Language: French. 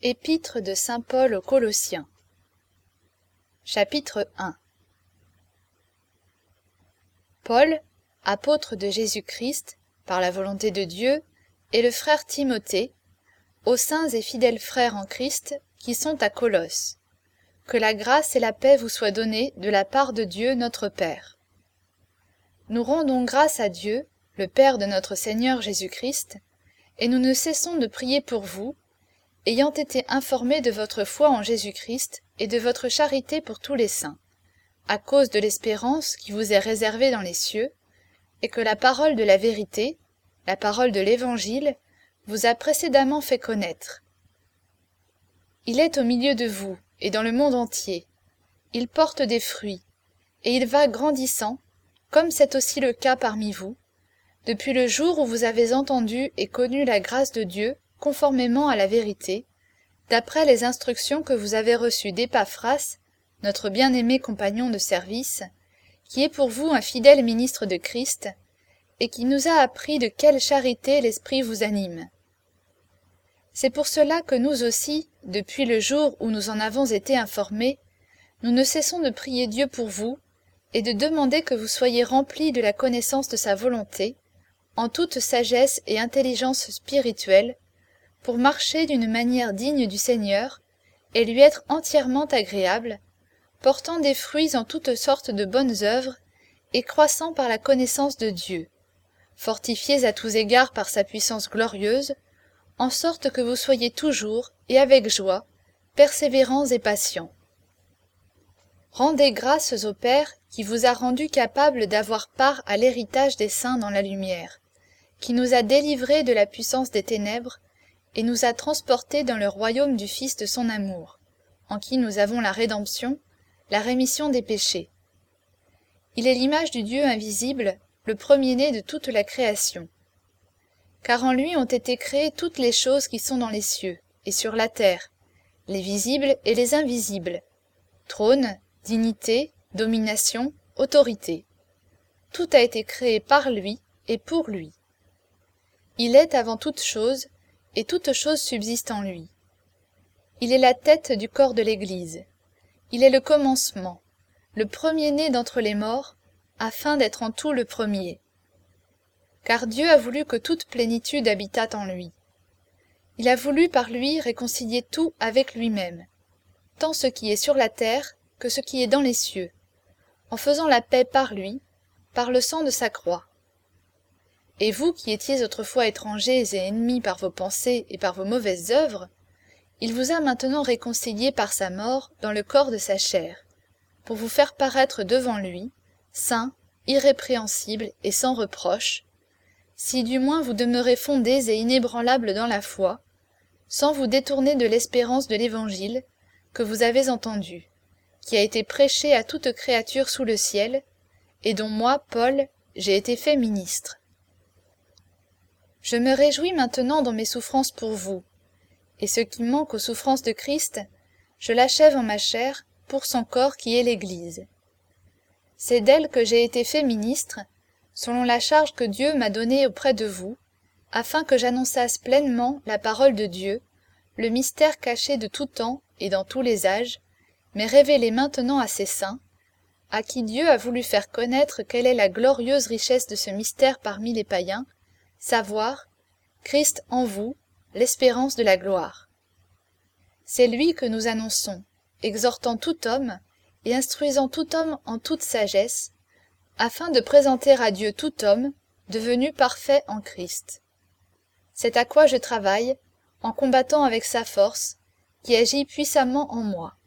Épître de saint Paul aux Colossiens. Chapitre 1. Paul, apôtre de Jésus-Christ, par la volonté de Dieu, et le frère Timothée, aux saints et fidèles frères en Christ qui sont à Colosse. Que la grâce et la paix vous soient données de la part de Dieu notre Père. Nous rendons grâce à Dieu, le Père de notre Seigneur Jésus-Christ, et nous ne cessons de prier pour vous, ayant été informés de votre foi en Jésus-Christ et de votre charité pour tous les saints, à cause de l'espérance qui vous est réservée dans les cieux, et que la parole de la vérité, la parole de l'Évangile, vous a précédemment fait connaître. Il est au milieu de vous et dans le monde entier. Il porte des fruits, et il va grandissant, comme c'est aussi le cas parmi vous, depuis le jour où vous avez entendu et connu la grâce de Dieu conformément à la vérité, d'après les instructions que vous avez reçues d'Épaphras, notre bien-aimé compagnon de service, qui est pour vous un fidèle ministre de Christ, et qui nous a appris de quelle charité l'Esprit vous anime. C'est pour cela que nous aussi, depuis le jour où nous en avons été informés, nous ne cessons de prier Dieu pour vous, et de demander que vous soyez remplis de la connaissance de sa volonté, en toute sagesse et intelligence spirituelle, pour marcher d'une manière digne du Seigneur, et lui être entièrement agréable, portant des fruits en toutes sortes de bonnes œuvres, et croissant par la connaissance de Dieu, fortifiés à tous égards par sa puissance glorieuse, en sorte que vous soyez toujours, et avec joie, persévérants et patients. Rendez grâces au Père qui vous a rendus capables d'avoir part à l'héritage des saints dans la lumière, qui nous a délivrés de la puissance des ténèbres, et nous a transportés dans le royaume du Fils de son amour, en qui nous avons la rédemption, la rémission des péchés. Il est l'image du Dieu invisible, le premier-né de toute la création. Car en lui ont été créées toutes les choses qui sont dans les cieux et sur la terre, les visibles et les invisibles, trône, dignité, domination, autorité. Tout a été créé par lui et pour lui. Il est avant toute chose, et toute chose subsiste en lui. Il est la tête du corps de l'Église. Il est le commencement, le premier-né d'entre les morts, afin d'être en tout le premier. Car Dieu a voulu que toute plénitude habitât en lui. Il a voulu par lui réconcilier tout avec lui-même, tant ce qui est sur la terre que ce qui est dans les cieux, en faisant la paix par lui, par le sang de sa croix. Et vous qui étiez autrefois étrangers et ennemis par vos pensées et par vos mauvaises œuvres, il vous a maintenant réconciliés par sa mort dans le corps de sa chair, pour vous faire paraître devant lui, saints, irrépréhensibles et sans reproche, si du moins vous demeurez fondés et inébranlables dans la foi, sans vous détourner de l'espérance de l'Évangile que vous avez entendu, qui a été prêché à toute créature sous le ciel, et dont moi, Paul, j'ai été fait ministre. Je me réjouis maintenant dans mes souffrances pour vous, et ce qui manque aux souffrances de Christ, je l'achève en ma chair pour son corps qui est l'Église. C'est d'elle que j'ai été fait ministre, selon la charge que Dieu m'a donnée auprès de vous, afin que j'annonçasse pleinement la parole de Dieu, le mystère caché de tout temps et dans tous les âges, mais révélé maintenant à ses saints, à qui Dieu a voulu faire connaître quelle est la glorieuse richesse de ce mystère parmi les païens, savoir, Christ en vous, l'espérance de la gloire. C'est lui que nous annonçons, exhortant tout homme et instruisant tout homme en toute sagesse, afin de présenter à Dieu tout homme devenu parfait en Christ. C'est à quoi je travaille, en combattant avec sa force, qui agit puissamment en moi.